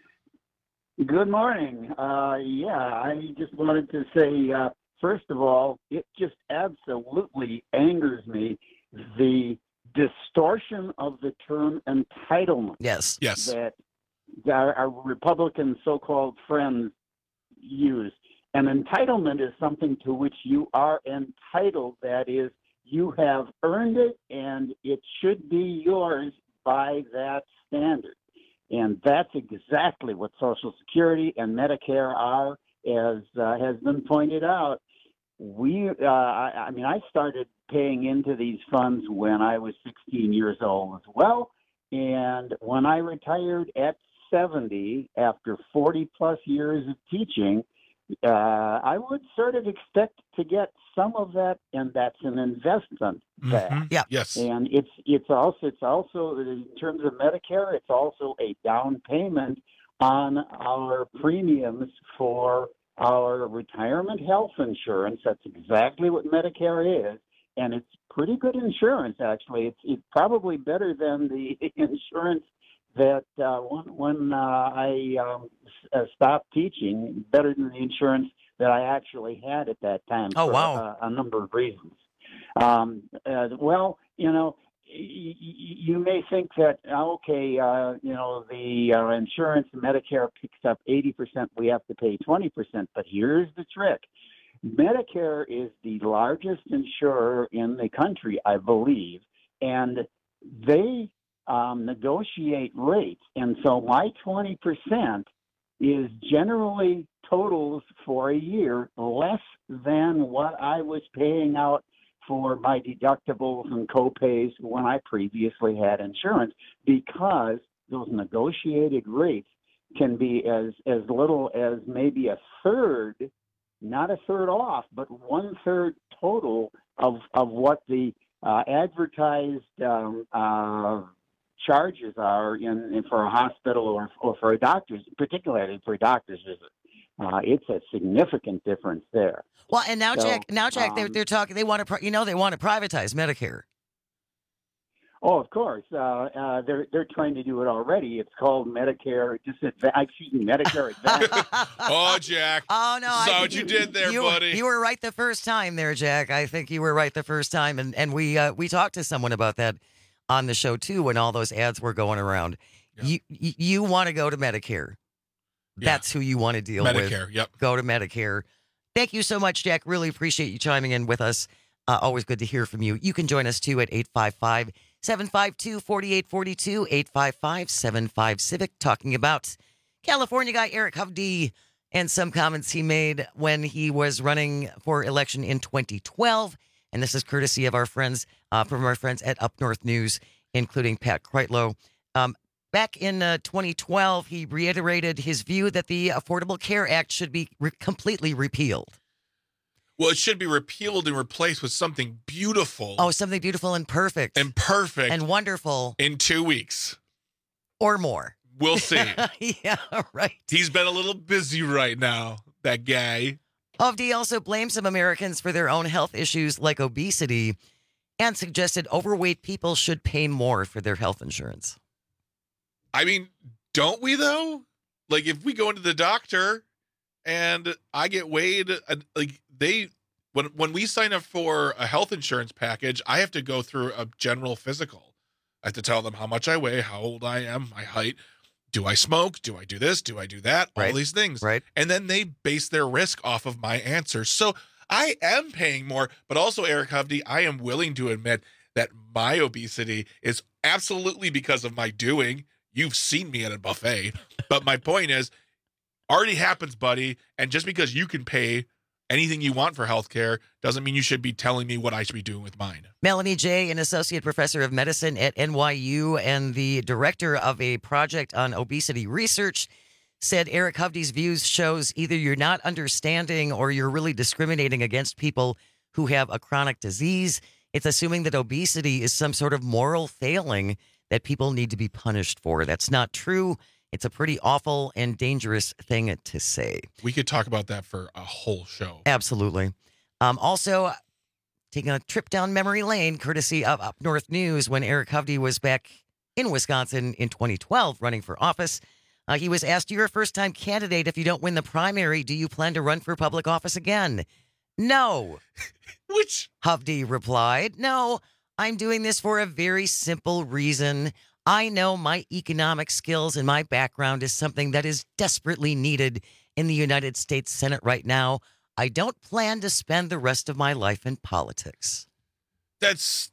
Good morning. Uh, yeah, I just wanted to say, uh, first of all, it just absolutely angers me, the distortion of the term entitlement. Yes. Yes. That our, our Republican so-called friends use. An entitlement is something to which you are entitled. That is, you have earned it, and it should be yours by that standard. And that's exactly what Social Security and Medicare are, as uh, has been pointed out. We, uh, I, I mean, I started paying into these funds when I was sixteen years old as well. And when I retired at seventy, after forty plus years of teaching, uh, I would sort of expect to get some of that, and that's an investment back. Mm-hmm. Yeah. Yes. And it's it's also it's also in terms of Medicare, it's also a down payment on our premiums for our retirement health insurance. That's exactly what Medicare is, and it's pretty good insurance. Actually, it's it's probably better than the insurance that uh, when, when uh, I um, uh, stopped teaching, better than the insurance that I actually had at that time. Oh, for wow. a, a number of reasons. Um, uh, well, you know, y- y- you may think that, okay, uh, you know, the uh, insurance, Medicare picks up eighty percent, we have to pay twenty percent. But here's the trick. Medicare is the largest insurer in the country, I believe, and they um, negotiate rates. And so my twenty percent is generally totals for a year less than what I was paying out for my deductibles and co-pays when I previously had insurance, because those negotiated rates can be as, as little as maybe a third, not a third off, but one third total of, of what the uh, advertised um, uh, charges are in, in for a hospital or, or for a doctor's, particularly for a doctor's visit. Uh, it's a significant difference there. Well, and now, So, Jack, now, Jack, they're, um, they're talking, they want to, pri- you know, they want to privatize Medicare. Oh, of course. Uh, uh, they're they're trying to do it already. It's called Medicare. Just adva- excuse me, Medicare Advantage. Oh, Jack. Oh, no. Saw I, what you did there, you, buddy. You were right the first time there, Jack. I think you were right the first time. And, and we uh, we talked to someone about that on the show, too, when all those ads were going around. Yeah. You, you, you want to go to Medicare. Yeah. That's who you want to deal with. Medicare, yep. Go to Medicare. Thank you so much, Jack. Really appreciate you chiming in with us. Uh, always good to hear from you. You can join us, too, at eight five five, seven five two, four eight four two, eight five five, seven five, CIVIC, talking about California guy Eric Hovde and some comments he made when he was running for election in twenty twelve. And this is courtesy of our friends, uh, from our friends at Up North News, including Pat Kreitlow. Um, Back in uh, twenty twelve, he reiterated his view that the Affordable Care Act should be re- completely repealed. Well, it should be repealed and replaced with something beautiful. Oh, something beautiful and perfect. And perfect. And wonderful. In two weeks. Or more. We'll see. Yeah, right. He's been a little busy right now, that guy. Hovde also blamed some Americans for their own health issues like obesity. and suggested overweight people should pay more for their health insurance. I mean, don't we though? Like if we go into the doctor and I get weighed, uh, like they when when we sign up for a health insurance package, I have to go through a general physical. I have to tell them how much I weigh, how old I am, my height. Do I smoke? Do I do this? Do I do that? All Right. these things. Right. And then they base their risk off of my answers. So I am paying more, but also, Eric Hovde, I am willing to admit that my obesity is absolutely because of my doing. You've seen me at a buffet. But my point is, already happens, buddy. And just because you can pay anything you want for healthcare doesn't mean you should be telling me what I should be doing with mine. Melanie Jay, an associate professor of medicine at N Y U and the director of a project on obesity research, said Eric Hovde's views shows either you're not understanding or you're really discriminating against people who have a chronic disease. It's assuming that obesity is some sort of moral failing that people need to be punished for. That's not true. It's a pretty awful and dangerous thing to say. We could talk about that for a whole show. Absolutely. Um, also, taking a trip down memory lane, courtesy of Up North News, when Eric Hovde was back in Wisconsin in twenty twelve running for office, uh, he was asked, you're a first-time candidate. If you don't win the primary, do you plan to run for public office again? No. Which? Hovde replied, no, I'm doing this for a very simple reason. I know my economic skills and my background is something that is desperately needed in the United States Senate right now. I don't plan to spend the rest of my life in politics. That's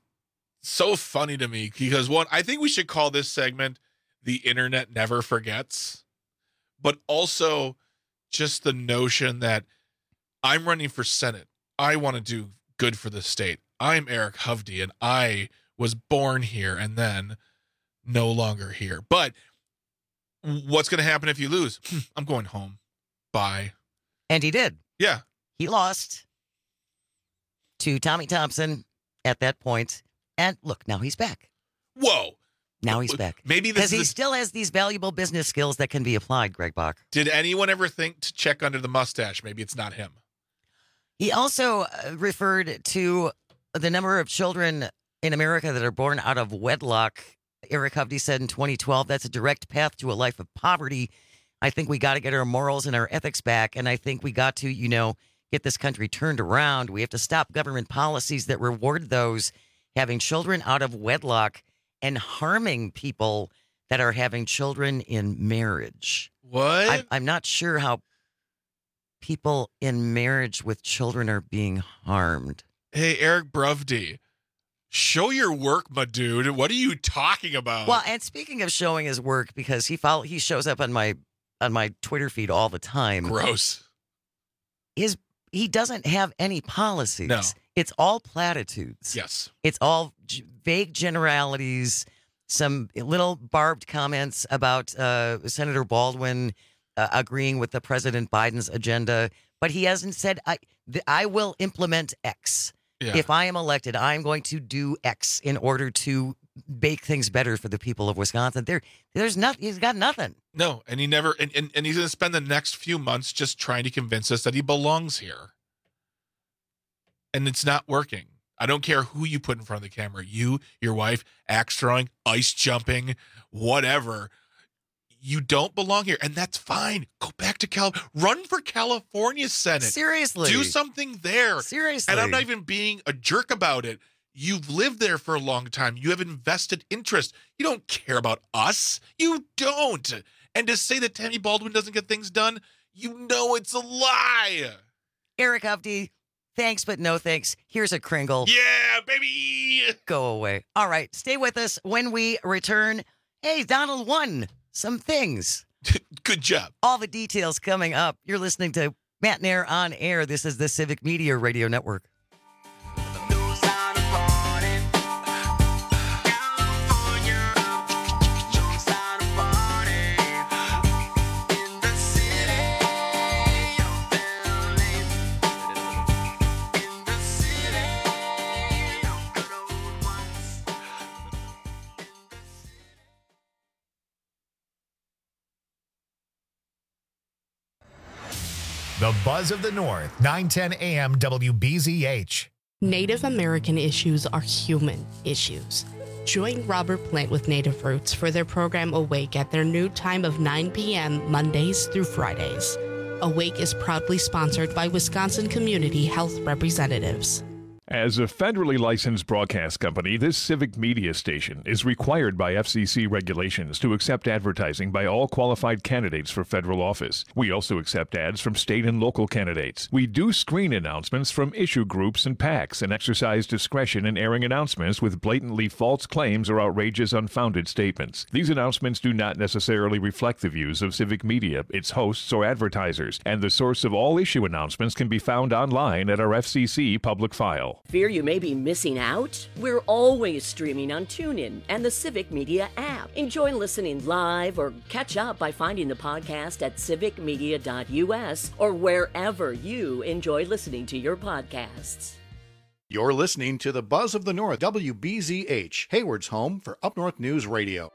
so funny to me because, one, I think we should call this segment The Internet Never Forgets, but also just the notion that I'm running for Senate. I want to do good for the state. I'm Eric Hovde, and I was born here and then no longer here. But what's going to happen if you lose? I'm going home. Bye. And he did. Yeah. He lost to Tommy Thompson at that point. And look, now he's back. Whoa. Now he's back. Maybe this Because he is- still has these valuable business skills that can be applied, Greg Bach. Did anyone ever think to check under the mustache? Maybe it's not him. He also uh, referred to the number of children in America that are born out of wedlock. Eric Hovde said in twenty twelve, that's a direct path to a life of poverty. I think we got to get our morals and our ethics back. And I think we got to, you know, get this country turned around. We have to stop government policies that reward those having children out of wedlock and harming people that are having children in marriage. What? I, I'm not sure how people in marriage with children are being harmed. Hey, Eric Brovde, show your work, my dude. What are you talking about? Well, and speaking of showing his work, because he follow, he shows up on my on my Twitter feed all the time. Gross. His he doesn't have any policies. No. It's all platitudes. Yes. It's all g- vague generalities, some little barbed comments about uh, Senator Baldwin uh, agreeing with the President Biden's agenda, but he hasn't said, I, th- I will implement X. Yeah. If I am elected, I'm going to do X in order to make things better for the people of Wisconsin. There, there's nothing. He's got nothing. No, and he never, and, and, and he's going to spend the next few months just trying to convince us that he belongs here. And it's not working. I don't care who you put in front of the camera. You, your wife, axe throwing, ice jumping, whatever. You don't belong here, and that's fine. Go back to Cal. Run for California Senate. Seriously. Do something there. Seriously. And I'm not even being a jerk about it. You've lived there for a long time. You have invested interest. You don't care about us. You don't. And to say that Tammy Baldwin doesn't get things done, you know it's a lie. Eric Hovde, thanks, but no thanks. Here's a Kringle. Yeah, baby. Go away. All right, stay with us when we return. Hey, Donald won some things. Good job. All the details coming up. You're listening to Matt Nair on Air. This is the Civic Media Radio Network. The Buzz of the North, nine ten A M W B Z H. Native American issues are human issues. Join Robert Plant with Native Roots for their program Awake at their new time of nine p.m. Mondays through Fridays. Awake is proudly sponsored by Wisconsin Community Health Representatives. As a federally licensed broadcast company, this civic media station is required by F C C regulations to accept advertising by all qualified candidates for federal office. We also accept ads from state and local candidates. We do screen announcements from issue groups and PACs and exercise discretion in airing announcements with blatantly false claims or outrageous, unfounded statements. These announcements do not necessarily reflect the views of civic media, its hosts, or advertisers, and the source of all issue announcements can be found online at our F C C public file. Fear you may be missing out? We're always streaming on TuneIn and the Civic Media app. Enjoy listening live or catch up by finding the podcast at civic media dot u s or wherever you enjoy listening to your podcasts. You're listening to the Buzz of the North, W B Z H, Hayward's home for Up North News Radio.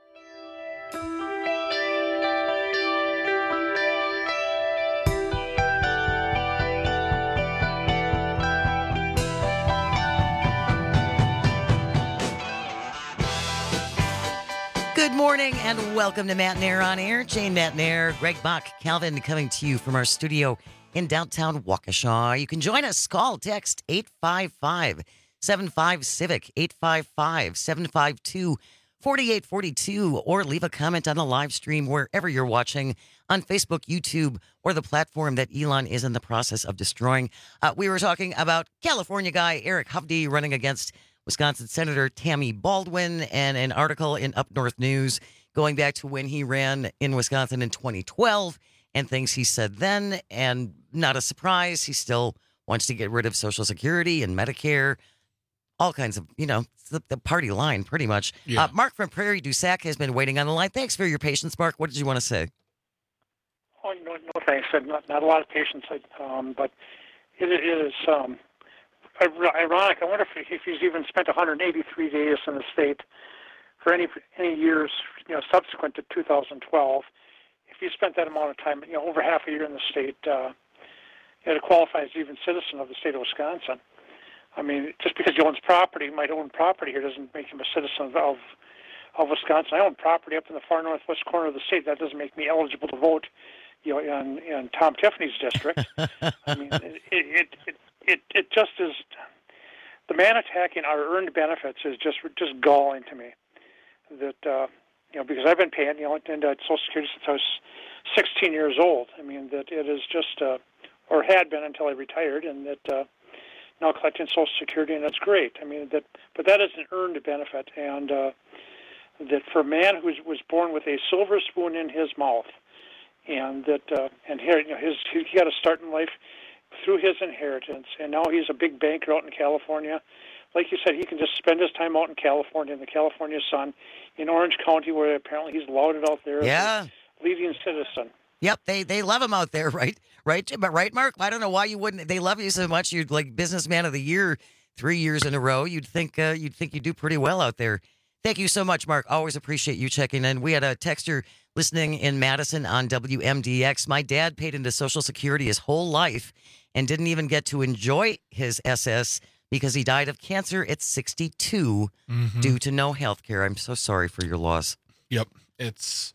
Good morning and welcome to Matt Nair on Air. Jane Matt Nair, Greg Bach, Calvin coming to you from our studio in downtown Waukesha. You can join us. Call, text eight five five, seven five, CIVIC, eight five five, seven five two, four eight four two, or leave a comment on the live stream wherever you're watching on Facebook, YouTube, or the platform that Elon is in the process of destroying. Uh, we were talking about California guy Eric Hovde running against Wisconsin Senator Tammy Baldwin, and an article in Up North News going back to when he ran in Wisconsin in twenty twelve and things he said then. And not a surprise, he still wants to get rid of Social Security and Medicare, all kinds of, you know, the, the party line pretty much. Yeah. Uh, Mark from Prairie du Sac has been waiting on the line. Thanks for your patience, Mark. What did you want to say? Oh, no, no thanks. Not, not a lot of patience, um, but it, it is... Um, ironic. I wonder if, if he's even spent one hundred eighty-three days in the state for any any years, you know, subsequent to two thousand twelve. If he spent that amount of time, you know, over half a year in the state, uh, you know, to qualify as even citizen of the state of Wisconsin. I mean, just because he owns property, might own property here, doesn't make him a citizen of of Wisconsin. I own property up in the far northwest corner of the state. That doesn't make me eligible to vote, you know, in in Tom Tiffany's district. I mean, it it. it It it just is, the man attacking our earned benefits is just just galling to me. That uh, you know, because I've been paying, you know, into Social Security since I was sixteen years old. I mean, that it is just, uh, or had been until I retired, and that uh, now collecting Social Security, and that's great. I mean, that, but that is an earned benefit, and uh, that for a man who was born with a silver spoon in his mouth, and that uh, and here, you know, his he got to start in life through his inheritance, and now he's a big banker out in California. Like you said, he can just spend his time out in California, in the California sun, in Orange County, where apparently he's lauded out there Yeah. as a leading citizen. Yep, they they love him out there, right? Right, but right, Mark. I don't know why you wouldn't. They love you so much. You'd like businessman of the year three years in a row. You'd think uh, you'd think you do pretty well out there. Thank you so much, Mark. Always appreciate you checking in. We had a texter listening in Madison on W M D X. My dad paid into Social Security his whole life and didn't even get to enjoy his S S because he died of cancer at sixty-two Mhm. due to no health care. I'm so sorry for your loss. Yep. It's,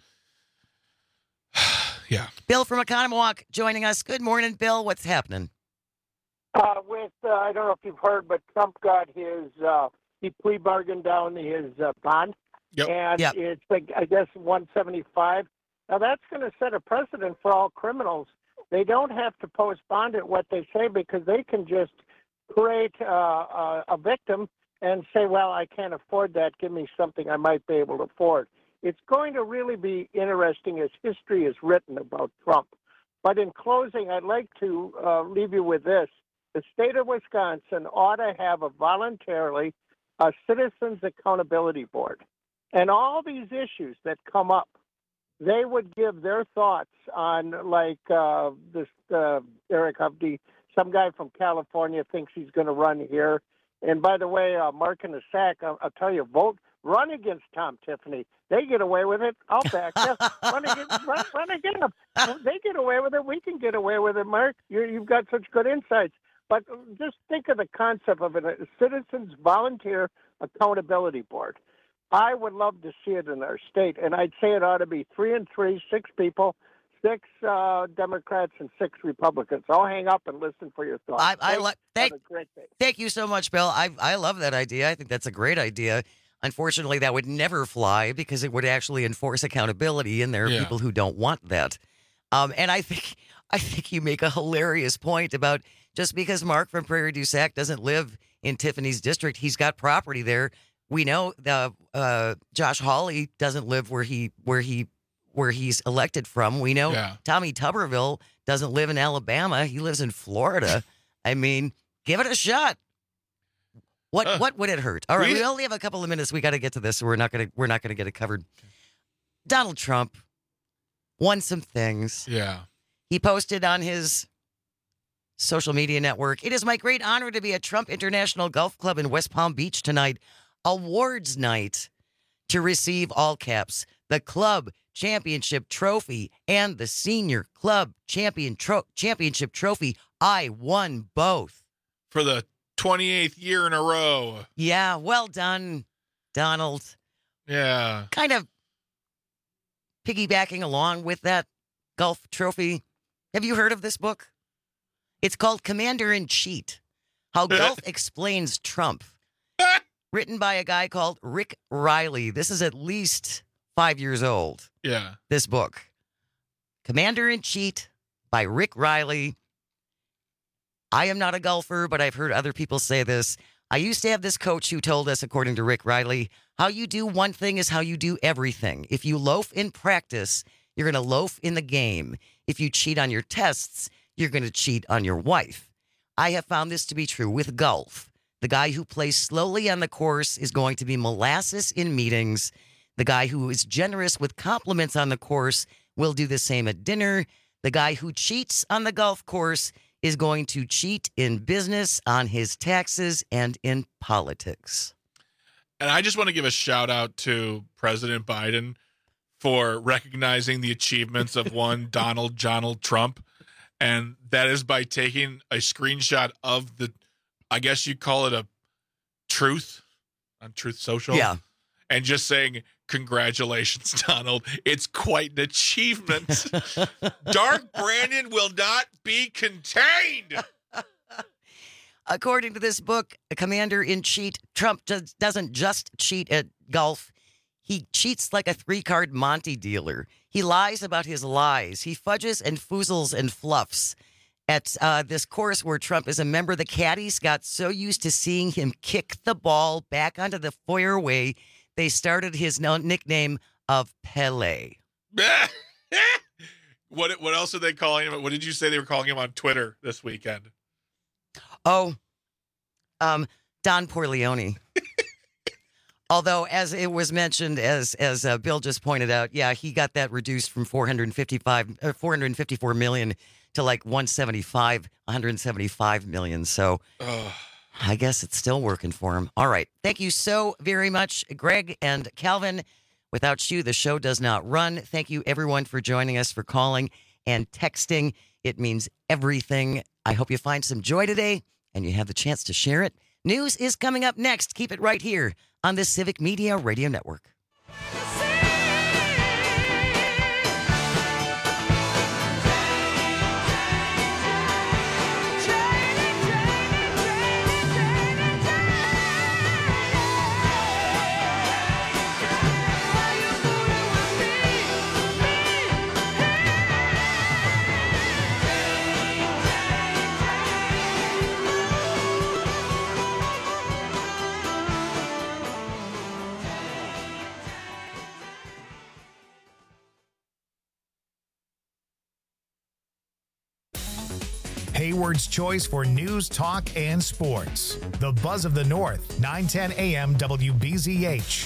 yeah. Bill from Economowalk joining us. Good morning, Bill. What's happening? Uh, with, uh, I don't know if you've heard, but Trump got his, uh, he plea bargained down his uh, bond. Yep. And Yep. it's, like, I guess, one seventy-five. Now, that's going to set a precedent for all criminals. They don't have to postpone it, what they say, because they can just create uh, a, a victim and say, well, I can't afford that. Give me something I might be able to afford. It's going to really be interesting as history is written about Trump. But in closing, I'd like to uh, leave you with this. The state of Wisconsin ought to have a voluntarily a Citizens Accountability Board. And all these issues that come up, they would give their thoughts on, like uh, this uh, Eric Hovde, some guy from California thinks he's going to run here. And by the way, uh, Mark in the Sack, I'll, I'll tell you, vote, run against Tom Tiffany. They get away with it. I'll back you. run, against, run, run against them. They get away with it. We can get away with it, Mark. You're, you've got such good insights. But just think of the concept of a Citizens Volunteer Accountability Board. I would love to see it in our state, and I'd say it ought to be three and three, six people, six uh, Democrats and six Republicans. I'll hang up and listen for your thoughts. I, I Thanks. lo- thank, Have a great day. thank you so much, Bill. I I love that idea. I think that's a great idea. Unfortunately, that would never fly because it would actually enforce accountability, and there are Yeah. people who don't want that. Um, and I think I think you make a hilarious point about just because Mark from Prairie du Sac doesn't live in Tiffany's district, he's got property there. We know the uh, Josh Hawley doesn't live where he where he where he's elected from. We know Yeah. Tommy Tuberville doesn't live in Alabama. He lives in Florida. I mean, give it a shot. What Uh, what would it hurt? All right, we- we only have a couple of minutes. We got to get to this. So we're not gonna we're not gonna get it covered. Donald Trump won some things. Yeah. He posted on his social media network, "It is my great honor to be at Trump International Golf Club in West Palm Beach tonight, awards night, to receive," all caps, "the club championship trophy and the senior club champion tro- championship trophy. I won both." For the twenty-eighth year in a row. Yeah, well done, Donald. Yeah. Kind of piggybacking along with that golf trophy. Have you heard of this book? It's called Commander in Cheat: How Golf Explains Trump. Written by a guy called Rick Riley. This is at least five years old. Yeah. This book. Commander in Cheat by Rick Riley. I am not a golfer, but I've heard other people say this. I used to have this coach who told us, according to Rick Riley, how you do one thing is how you do everything. If you loaf in practice, you're going to loaf in the game. If you cheat on your tests, you're going to cheat on your wife. I have found this to be true with golf. The guy who plays slowly on the course is going to be molasses in meetings. The guy who is generous with compliments on the course will do the same at dinner. The guy who cheats on the golf course is going to cheat in business, on his taxes, and in politics. And I just want to give a shout out to President Biden for recognizing the achievements of one Donald Donald Trump. And that is by taking a screenshot of the, I guess you call it a truth on Truth Social. Yeah. And just saying, congratulations, Donald. It's quite an achievement. Dark Brandon will not be contained. According to this book, Commander in Cheat, Trump does, doesn't just cheat at golf. He cheats like a three-card Monte dealer. He lies about his lies. He fudges and foozles and fluffs. At uh, this course where Trump is a member, the caddies got so used to seeing him kick the ball back onto the fairway, they started his no- nickname of Pele. What what else are they calling him? What did you say they were calling him on Twitter this weekend? Oh, um, Don Corleone. Although, as it was mentioned, as as uh, Bill just pointed out, yeah, he got that reduced from four hundred fifty-five, uh, four hundred fifty-four million to like one seventy-five, one hundred seventy-five million. So, Ugh. I guess it's still working for him. All right, thank you so very much, Greg and Calvin. Without you, the show does not run. Thank you, everyone, for joining us, for calling and texting. It means everything. I hope you find some joy today and you have the chance to share it. News is coming up next. Keep it right here on the Civic Media Radio Network. Hayward's choice for news, talk, and sports. The Buzz of the North, nine ten A M W B Z H.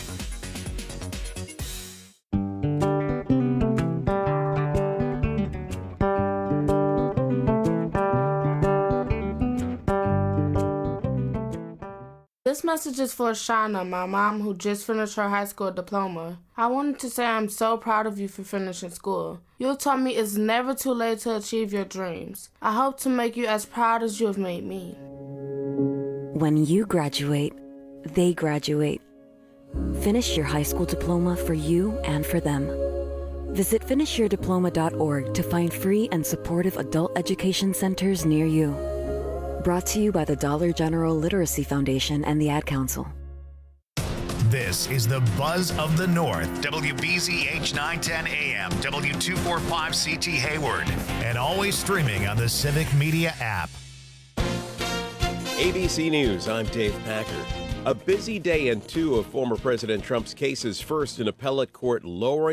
This message is for Shauna, my mom, who just finished her high school diploma. I wanted to say I'm so proud of you for finishing school. You taught me it's never too late to achieve your dreams. I hope to make you as proud as you have made me. When you graduate, they graduate. Finish your high school diploma for you and for them. Visit finish your diploma dot org to find free and supportive adult education centers near you. Brought to you by the Dollar General Literacy Foundation and the Ad Council. This is the Buzz of the North, W B Z H nine ten A M, W two forty-five C T Hayward, and always streaming on the Civic Media app. A B C News, I'm Dave Packer. A busy day in two of former President Trump's cases, first in appellate court lowering